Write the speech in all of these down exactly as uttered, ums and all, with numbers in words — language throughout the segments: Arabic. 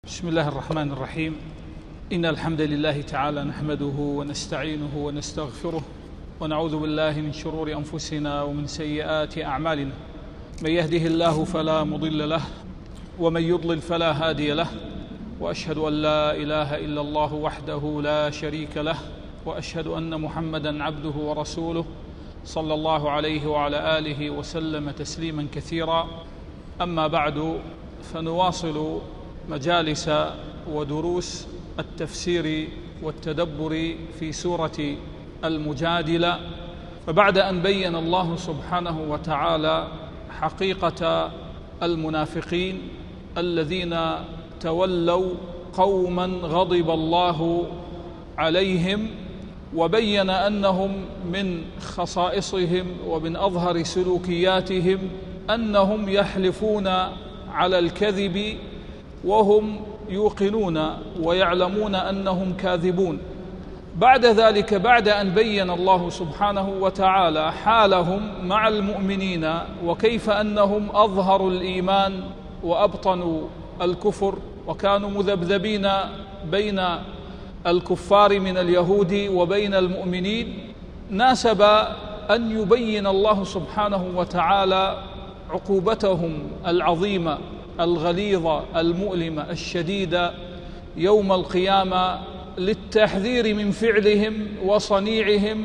بسم الله الرحمن الرحيم. إن الحمد لله تعالى نحمده ونستعينه ونستغفره ونعوذ بالله من شرور أنفسنا ومن سيئات أعمالنا. من يهده الله فلا مضل له ومن يضلل فلا هادي له، وأشهد أن لا إله إلا الله وحده لا شريك له، وأشهد أن محمدًا عبده ورسوله صلى الله عليه وعلى آله وسلم تسليمًا كثيرا. أما بعد، فنواصل مجالس ودروس التفسير والتدبر في سورة المجادلة. فبعد أن بين الله سبحانه وتعالى حقيقة المنافقين الذين تولوا قوما غضب الله عليهم، وبين أنهم من خصائصهم ومن أظهر سلوكياتهم أنهم يحلفون على الكذب وهم يوقنون ويعلمون أنهم كاذبون. بعد ذلك، بعد أن بين الله سبحانه وتعالى حالهم مع المؤمنين وكيف أنهم أظهروا الإيمان وأبطنوا الكفر وكانوا مذبذبين بين الكفار من اليهود وبين المؤمنين، ناسب أن يبين الله سبحانه وتعالى عقوبتهم العظيمة الغليظة المؤلمة الشديدة يوم القيامة، للتحذير من فعلهم وصنيعهم،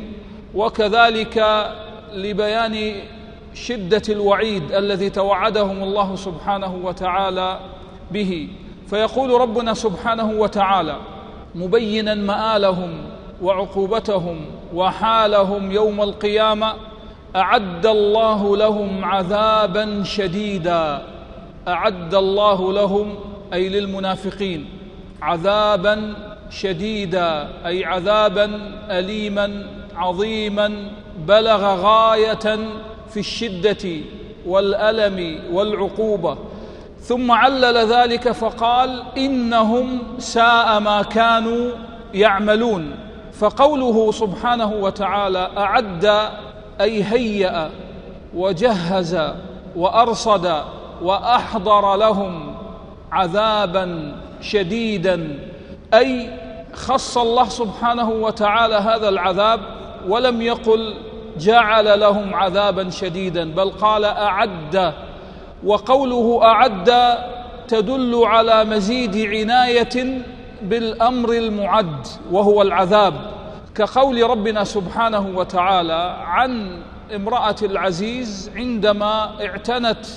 وكذلك لبيان شدة الوعيد الذي توعدهم الله سبحانه وتعالى به. فيقول ربنا سبحانه وتعالى مبينا مآلهم وعقوبتهم وحالهم يوم القيامة: أعد الله لهم عذابا شديدا. أعد الله لهم أي للمنافقين عذابا شديدا، أي عذابا أليما عظيما بلغ غاية في الشدة والألم والعقوبة. ثم علل ذلك فقال: إنهم ساء ما كانوا يعملون. فقوله سبحانه وتعالى أعد أي هيأ وجهز وأرصد وأحضر لهم عذابا شديدا، أي خص الله سبحانه وتعالى هذا العذاب ولم يقل جعل لهم عذابا شديدا، بل قال أعد. وقوله أعد تدل على مزيد عناية بالأمر المعد وهو العذاب، كقول ربنا سبحانه وتعالى عن امرأة العزيز عندما اعتنت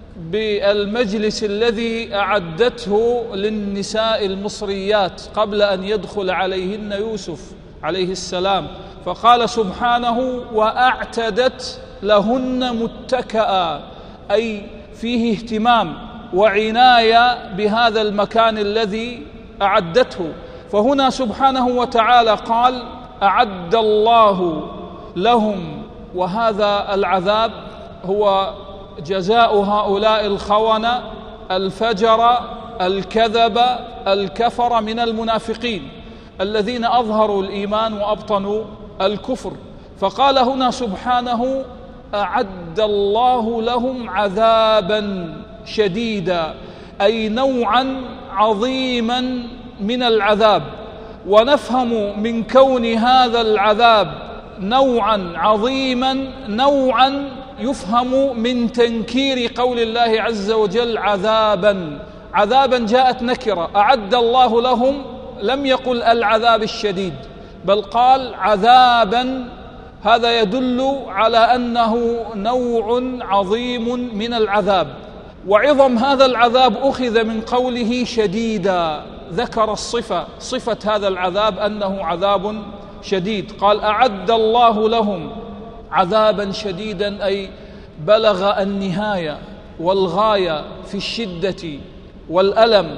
بالمجلس الذي أعدته للنساء المصريات قبل أن يدخل عليهن يوسف عليه السلام، فقال سبحانه: وأعتدت لهن متكئا، أي فيه اهتمام وعناية بهذا المكان الذي أعدته. فهنا سبحانه وتعالى قال: أعد الله لهم، وهذا العذاب هو جزاء هؤلاء الخونة الفجر الكذب الكفر من المنافقين الذين أظهروا الإيمان وأبطنوا الكفر. فقال هنا سبحانه: أعد الله لهم عذابا شديدا، أي نوعا عظيما من العذاب. ونفهم من كون هذا العذاب نوعا عظيما نوعا يفهم من تنكير قول الله عز وجل عذابا. عذابا جاءت نكرة، أعد الله لهم، لم يقل العذاب الشديد بل قال عذابا. هذا يدل على أنه نوع عظيم من العذاب. وعظم هذا العذاب أخذ من قوله شديدا، ذكر الصفة صفة هذا العذاب أنه عذاب شديد، قال أعد الله لهم عذابا شديدا، أي بلغ النهاية والغاية في الشدة والألم.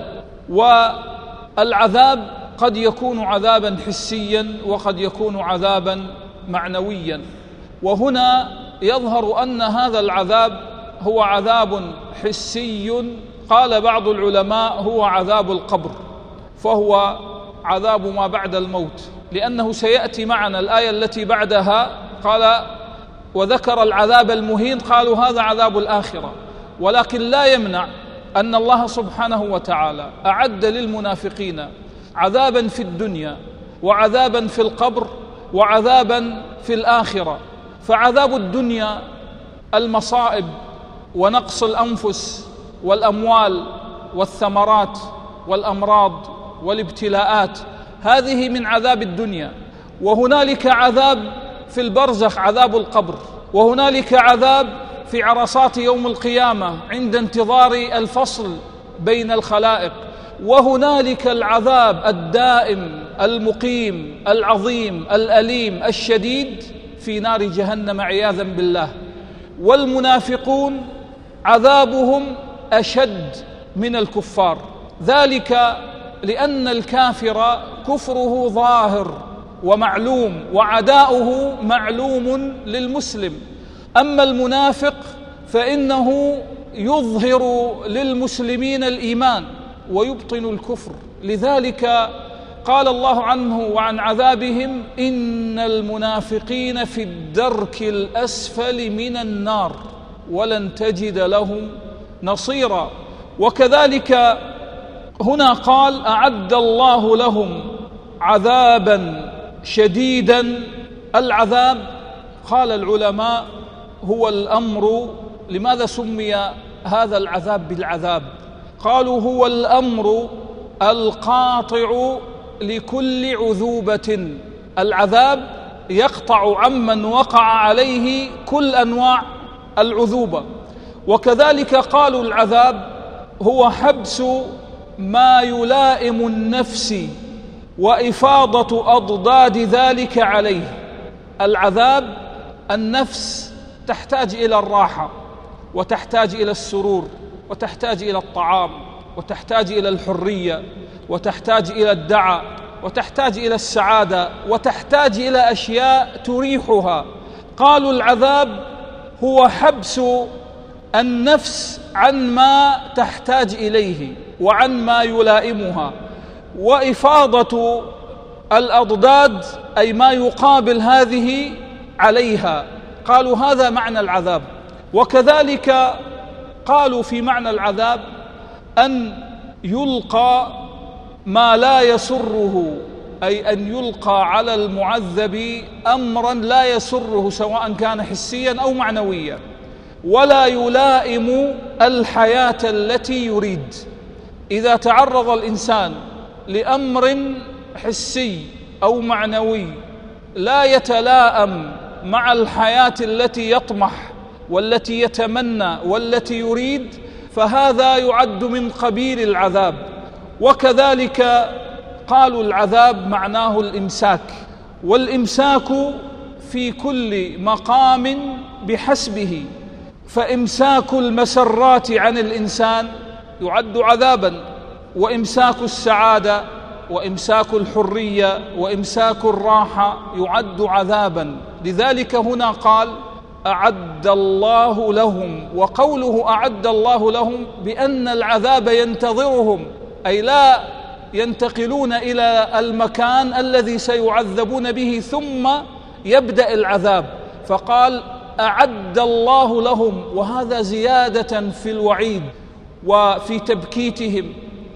والعذاب قد يكون عذابا حسيا وقد يكون عذابا معنويا، وهنا يظهر أن هذا العذاب هو عذاب حسي. قال بعض العلماء هو عذاب القبر، فهو عذاب ما بعد الموت، لأنه سيأتي معنا الآية التي بعدها قال وذكر العذاب المهين، قالوا هذا عذاب الآخرة. ولكن لا يمنع أن الله سبحانه وتعالى أعد للمنافقين عذابا في الدنيا وعذابا في القبر وعذابا في الآخرة. فعذاب الدنيا المصائب ونقص الأنفس والأموال والثمرات والأمراض والابتلاءات، هذه من عذاب الدنيا. وهنالك عذاب في البرزخ، عذاب القبر، وهنالك عذاب في عرصات يوم القيامة عند انتظار الفصل بين الخلائق، وهنالك العذاب الدائم المقيم العظيم الأليم الشديد في نار جهنم عياذا بالله. والمنافقون عذابهم أشد من الكفار، ذلك لأن الكافر كفره ظاهر ومعلوم وعداؤه معلوم للمسلم، أما المنافق فإنه يظهر للمسلمين الإيمان ويبطن الكفر. لذلك قال الله عنه وعن عذابهم: إن المنافقين في الدرك الأسفل من النار ولن تجد لهم نصيرا. وكذلك هنا قال: أعد الله لهم عذابا شديدا. العذاب قال العلماء هو الأمر. لماذا سمي هذا العذاب بالعذاب؟ قالوا هو الأمر القاطع لكل عذوبة. العذاب يقطع عمن وقع عليه كل أنواع العذوبة. وكذلك قالوا العذاب هو حبس ما يلائم النفس وإفاضة أضداد ذلك عليه. العذاب النفس تحتاج إلى الراحة، وتحتاج إلى السرور، وتحتاج إلى الطعام، وتحتاج إلى الحرية، وتحتاج إلى الدعاء، وتحتاج إلى السعادة، وتحتاج إلى أشياء تريحها. قالوا العذاب هو حبس النفس عن ما تحتاج إليه وعن ما يلائمها، وإفاضة الأضداد أي ما يقابل هذه عليها. قالوا هذا معنى العذاب. وكذلك قالوا في معنى العذاب أن يلقى ما لا يسره، أي أن يلقى على المعذب أمرا لا يسره سواء كان حسيا أو معنويا، ولا يلائم الحياة التي يريد. إذا تعرض الإنسان لأمر حسي أو معنوي لا يتلائم مع الحياة التي يطمح والتي يتمنى والتي يريد، فهذا يعد من قبيل العذاب. وكذلك قالوا العذاب معناه الإمساك، والإمساك في كل مقام بحسبه. فإمساك المسرات عن الإنسان يعد عذابا، وإمساك السعادة وإمساك الحرية وإمساك الراحة يعد عذابا. لذلك هنا قال: أعد الله لهم. وقوله أعد الله لهم بأن العذاب ينتظرهم، أي لا ينتقلون إلى المكان الذي سيعذبون به ثم يبدأ العذاب، فقال أعد الله لهم، وهذا زيادة في الوعيد وفي تبكيتهم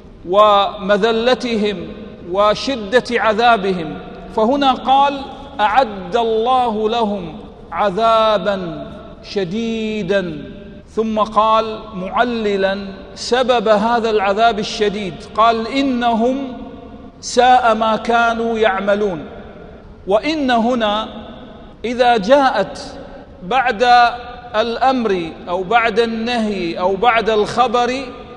ومذلتهم وشدة عذابهم. فهنا قال أعد الله لهم عذابا شديدا، ثم قال معللا سبب هذا العذاب الشديد، قال إنهم ساء ما كانوا يعملون. وإن هنا إذا جاءت بعد الأمر أو بعد النهي أو بعد الخبر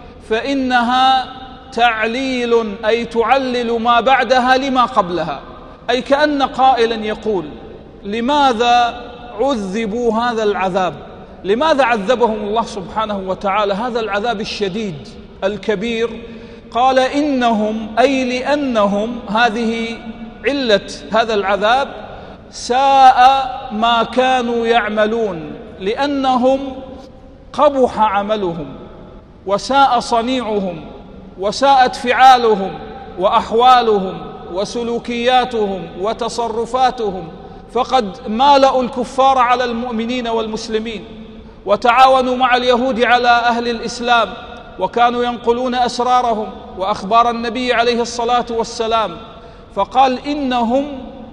فإنها تعليل، أي تعلل ما بعدها لما قبلها، أي كأن قائلا يقول لماذا عذبوا هذا العذاب؟ لماذا عذبهم الله سبحانه وتعالى هذا العذاب الشديد الكبير؟ قال إنهم، أي لأنهم، هذه علة هذا العذاب، ساء ما كانوا يعملون، لأنهم قبح عملهم وساء صنيعهم وساءت فعالهم وأحوالهم وسلوكياتهم وتصرفاتهم، فقد مالأوا الكفار على المؤمنين والمسلمين، وتعاونوا مع اليهود على أهل الإسلام، وكانوا ينقلون أسرارهم وأخبار النبي عليه الصلاة والسلام، فقال إنهم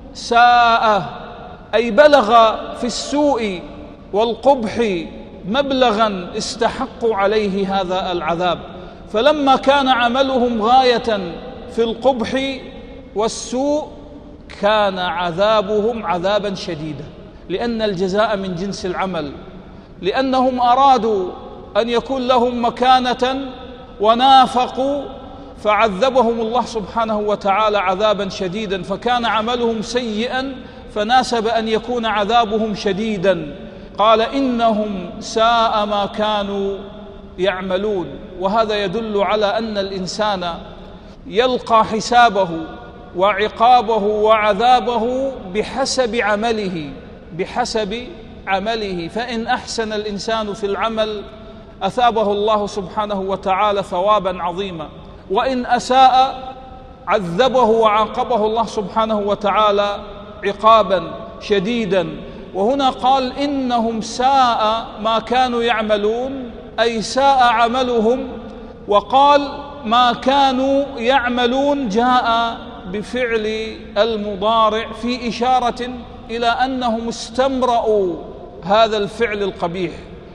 ساء، أي بلغ في السوء والقبح مبلغا استحقوا عليه هذا العذاب. فلما كان عملهم غاية في القبح والسوء كان عذابهم عذابا شديدا، لأن الجزاء من جنس العمل، لأنهم أرادوا أن يكون لهم مكانة ونافقوا فعذبهم الله سبحانه وتعالى عذابا شديدا، فكان عملهم سيئا فناسب أن يكون عذابهم شديدا. قال إنهم ساء ما كانوا يعملون. وهذا يدل على أن الإنسان يلقى حسابه وعقابه وعذابه بحسب عمله بحسب عمله فإن أحسن الإنسان في العمل أثابه الله سبحانه وتعالى ثوابا عظيما، وإن أساء عذبه وعاقبه الله سبحانه وتعالى عقابا شديدا. وهنا قال إنهم ساء ما كانوا يعملون، أي ساء عملهم، وقال ما كانوا يعملون جاء بفعل المضارع في إشارة إلى أنهم استمرأوا هذا الفعل القبيح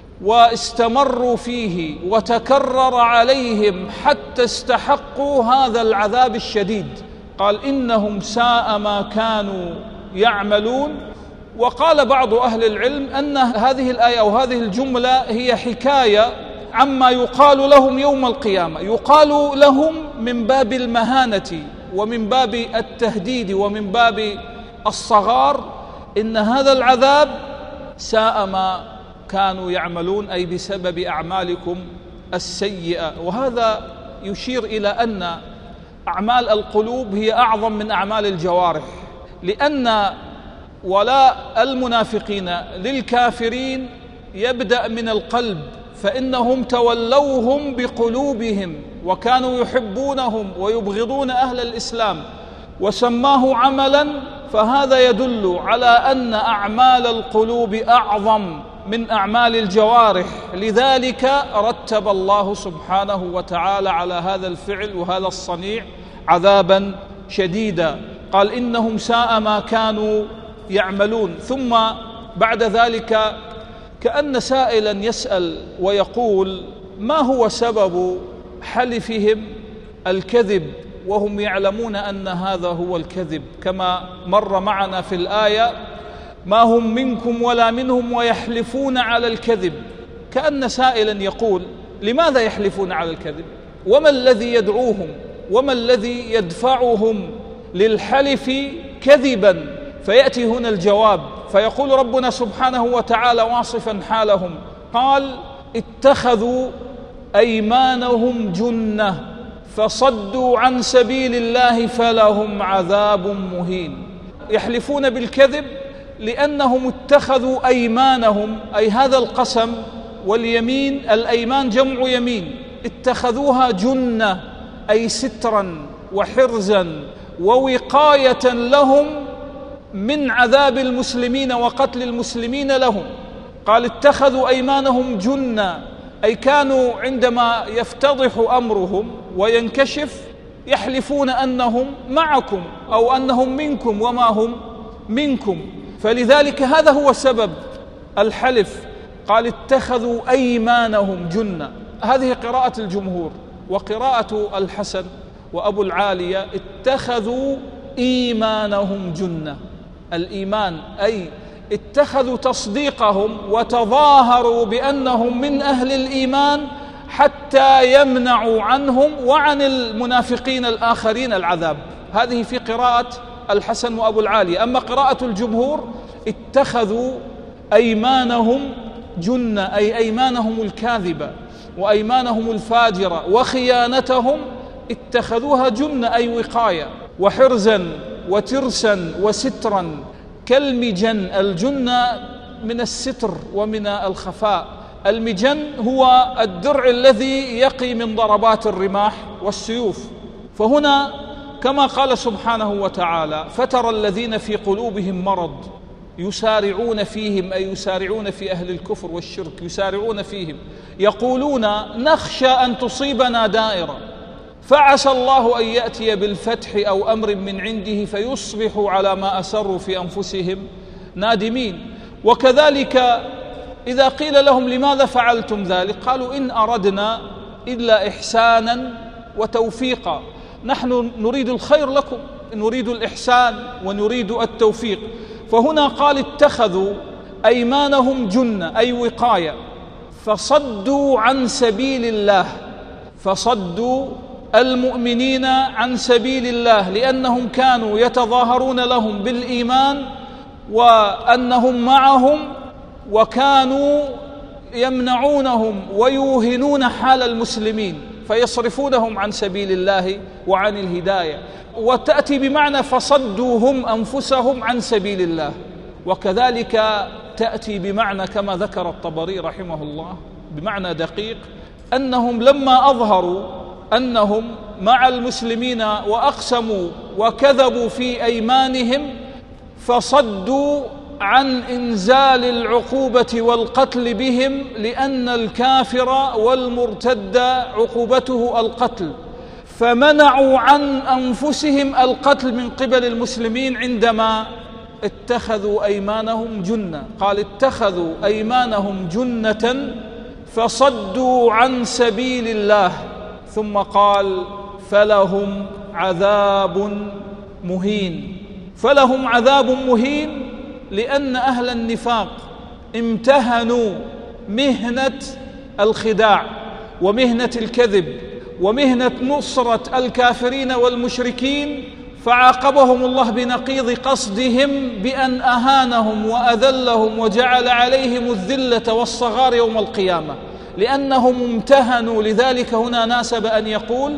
واستمروا فيه وتكرر عليهم حتى استحقوا هذا العذاب الشديد. قال إنهم ساء ما كانوا يعملون. وقال بعض أهل العلم أن هذه الآية أو هذه الجملة هي حكاية عما يقال لهم يوم القيامة، يقال لهم من باب المهانة ومن باب التهديد ومن باب الصغار، إن هذا العذاب ساء ما كانوا يعملون، أي بسبب أعمالكم السيئة. وهذا يشير إلى أن أعمال القلوب هي أعظم من أعمال الجوارح، لأن ولاء المنافقين للكافرين يبدأ من القلب، فإنهم تولوهم بقلوبهم وكانوا يحبونهم ويبغضون أهل الإسلام وسماه عملا، فهذا يدل على أن أعمال القلوب أعظم من أعمال الجوارح. لذلك رتب الله سبحانه وتعالى على هذا الفعل وهذا الصنيع عذابا شديدا. قال إنهم ساء ما كانوا يعملون. ثم بعد ذلك كأن سائلا يسأل ويقول ما هو سبب حلفهم الكذب وهم يعلمون أن هذا هو الكذب، كما مر معنا في الآية ما هم منكم ولا منهم ويحلفون على الكذب. كأن سائلا يقول لماذا يحلفون على الكذب؟ وما الذي يدعوهم وما الذي يدفعهم للحلف كذبا؟ فيأتي هنا الجواب، فيقول ربنا سبحانه وتعالى واصفا حالهم، قال اتخذوا أيمانهم جنة فصدوا عن سبيل الله فلهم عذاب مهين. يحلفون بالكذب لأنهم اتخذوا أيمانهم، أي هذا القسم واليمين، الأيمان جمع يمين، اتخذوها جنة أي سترا وحرزا ووقاية لهم من عذاب المسلمين وقتل المسلمين لهم. قال اتخذوا أيمانهم جنة، أي كانوا عندما يفتضح أمرهم وينكشف يحلفون أنهم معكم أو أنهم منكم وما هم منكم، فلذلك هذا هو سبب الحلف. قال اتخذوا أيمانهم جنة. هذه قراءة الجمهور. وقراءة الحسن وأبو العالية اتخذوا إيمانهم جنة. الإيمان أي اتخذوا تصديقهم وتظاهروا بأنهم من أهل الإيمان حتى يمنعوا عنهم وعن المنافقين الآخرين العذاب. هذه في قراءة الحسن وأبو العالية. أما قراءة الجمهور اتخذوا أيمانهم جنة، أي أيمانهم الكاذبة وأيمانهم الفاجرة وخيانتهم اتخذوها جنة، أي وقاية وحرزا وترسا وسترا كالمجن. الجنة من الستر ومن الخفاء. المجن هو الدرع الذي يقي من ضربات الرماح والسيوف. فهنا كما قال سبحانه وتعالى فترى الذين في قلوبهم مرض يسارعون فيهم، أي يسارعون في أهل الكفر والشرك، يسارعون فيهم، يقولون نخشى أن تصيبنا دائرة فعسى الله أن يأتي بالفتح أو أمر من عنده فيصبحوا على ما أسروا في أنفسهم نادمين. وكذلك إذا قيل لهم لماذا فعلتم ذلك قالوا إن أردنا إلا إحسانا وتوفيقا، نحن نريد الخير لكم، نريد الإحسان ونريد التوفيق. فهنا قال اتخذوا أيمانهم جنة أي وقاية، فصدوا عن سبيل الله، فصدوا المؤمنين عن سبيل الله، لأنهم كانوا يتظاهرون لهم بالإيمان وأنهم معهم، وكانوا يمنعونهم ويوهنون حال المسلمين فيصرفونهم عن سبيل الله وعن الهداية. وتأتي بمعنى فصدوا هم أنفسهم عن سبيل الله، وكذلك تأتي بمعنى كما ذكر الطبري رحمه الله بمعنى دقيق، أنهم لما أظهروا أنهم مع المسلمين وأقسموا وكذبوا في أيمانهم فصدوا عن إنزال العقوبة والقتل بهم، لأن الكافر والمرتد عقوبته القتل، فمنعوا عن أنفسهم القتل من قبل المسلمين عندما اتخذوا أيمانهم جنة. قال اتخذوا أيمانهم جنة فصدوا عن سبيل الله، ثم قال فلهم عذاب مهين. فلهم عذاب مهين لأن أهل النفاق امتهنوا مهنة الخداع ومهنة الكذب ومهنة نصرة الكافرين والمشركين، فعاقبهم الله بنقيض قصدهم بأن أهانهم وأذلهم وجعل عليهم الذلة والصغار يوم القيامة، لأنهم امتهنوا. لذلك هنا ناسب أن يقول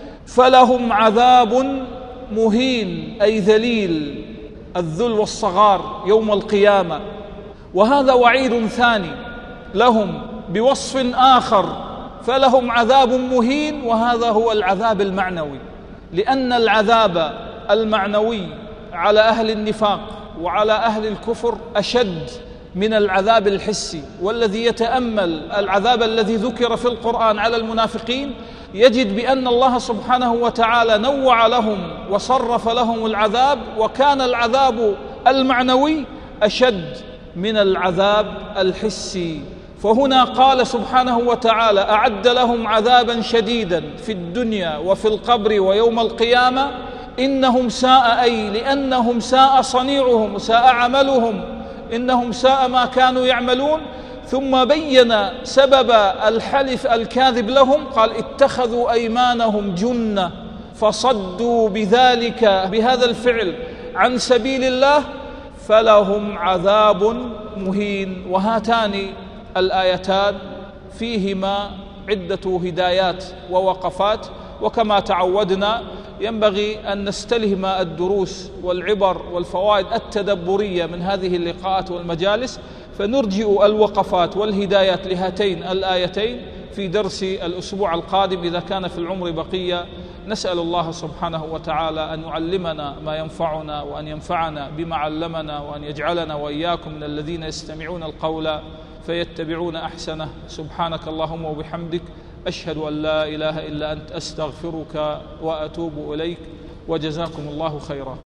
فلهم عذاب مهين أي ذليل، الذل والصغار يوم القيامة. وهذا وعيد ثاني لهم بوصف آخر، فلهم عذاب مهين، وهذا هو العذاب المعنوي، لأن العذاب المعنوي على أهل النفاق وعلى أهل الكفر أشد من العذاب الحسي. والذي يتأمل العذاب الذي ذكر في القرآن على المنافقين يجد بأن الله سبحانه وتعالى نوع لهم وصرف لهم العذاب، وكان العذاب المعنوي أشد من العذاب الحسي. فهنا قال سبحانه وتعالى أعد لهم عذابا شديدا في الدنيا وفي القبر ويوم القيامة إنهم ساء، أي لأنهم ساء صنيعهم وساء عملهم، إنهم ساء ما كانوا يعملون. ثم بين سبب الحلف الكاذب لهم، قال اتخذوا أيمانهم جنة فصدوا بذلك بهذا الفعل عن سبيل الله فلهم عذاب مهين. وهاتان الآيتان فيهما عدة هدايات ووقفات، وكما تعودنا ينبغي أن نستلهم الدروس والعبر والفوائد التدبرية من هذه اللقاءات والمجالس، فنرجئ الوقفات والهدايات لهاتين الآيتين في درس الأسبوع القادم إذا كان في العمر بقية. نسأل الله سبحانه وتعالى أن يعلمنا ما ينفعنا وأن ينفعنا بما علمنا، وأن يجعلنا وإياكم من الذين يستمعون القول فيتبعون أحسنه. سبحانك اللهم وبحمدك، أشهد أن لا إله إلا أنت، أستغفرك وأتوب إليك، وجزاكم الله خيرا.